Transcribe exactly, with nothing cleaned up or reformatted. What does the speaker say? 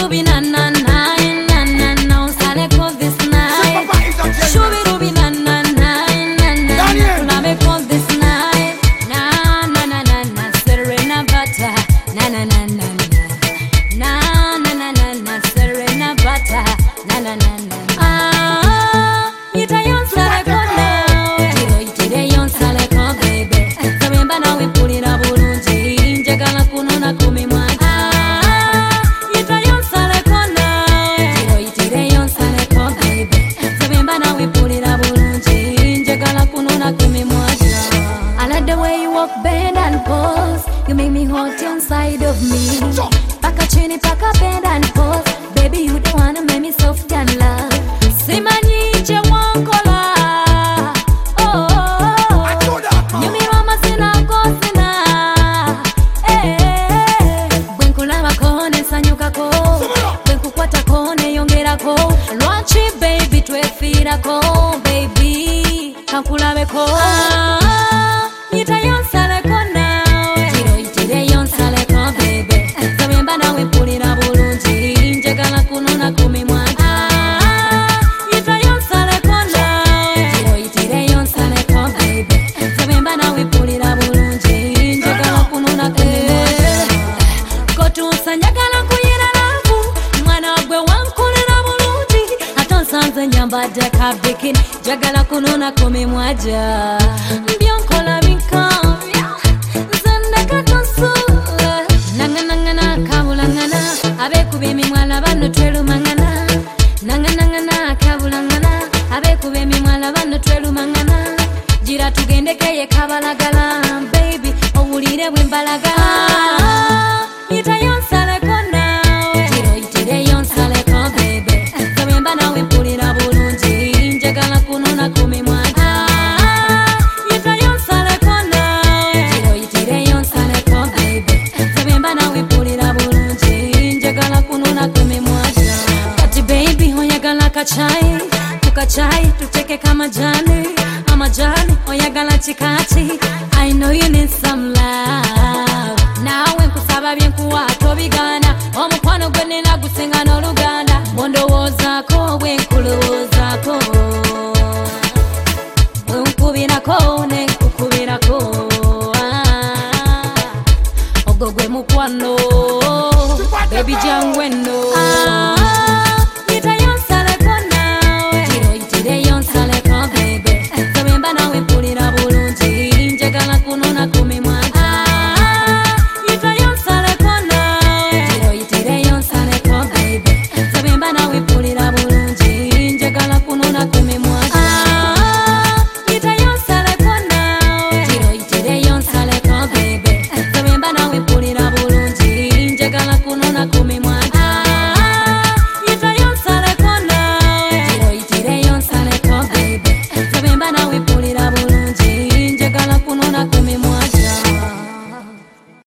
Shubidubi na na na na na na usale call this night. Shubidubi na na na na na ulame call this night. Na na na na na Serena Bata na na na na na na na na na Serena Bata na na na na. Ah, ita yon sale call now. Tiro itire yon sale call baby. Sabemba na we put it up bulungi. Njagala kunona kumi mwa. I like the way you walk, bend and pose. You make me hot inside of me. Paka chini, paka bend and pose. Baby, you the one to make me soft and love. Simani je wankola. Oh, oh, oh. You me mama sina kosina. Eh, bwenkula bakone sanyuka ko. Bwenku kwata kone yongera ko. Lwachi baby twefira ko baby. Kankulabe ko. Ah, ita yon sale ko now. Tiro itire yon sale ko baby. Sabemba na we pulira bulungi. Njagala kunona kumi mwa. Ah, ita yon sale ko now. Tiro itire yon sale ko baby. Sabemba na we pulira bulungi. Njagala kunona kumi mwa. Kotusa njagala kuyira lavu. Mwana gwe wankulira bulungi. Atonsanze nyambadde ka bikini. Jagala kunona kumi mwaja. Mbionkola binka Zanda katonsu Nanga nanga na kabula ngana Abe kubemi mwala bano twelu mangana Nanga nanga na kabula ngana Abe kubemi mwala bano twelu mangana Jira tugendekeye kabalagala Baby owulire bwembalagala. Ita yonsale kona Tiro itire yonsale ko baby. Sabemba nawe mpulira bulungi. Njagala kunona kumi mwaja. Kachai, tukachai, tucheke kama jani. Ama jani, oyagala chikati. I know you need some love. Nawe nkusaba byenkuwa tobigana. Omukwano gwe nina gusinga n'oluganda. Mondowoozaako bwe nkulowoozaako. Bwe nkubirako ne nkukubirako. Ah, ogwo gwe mukwano. Baby jangwe no. Ah,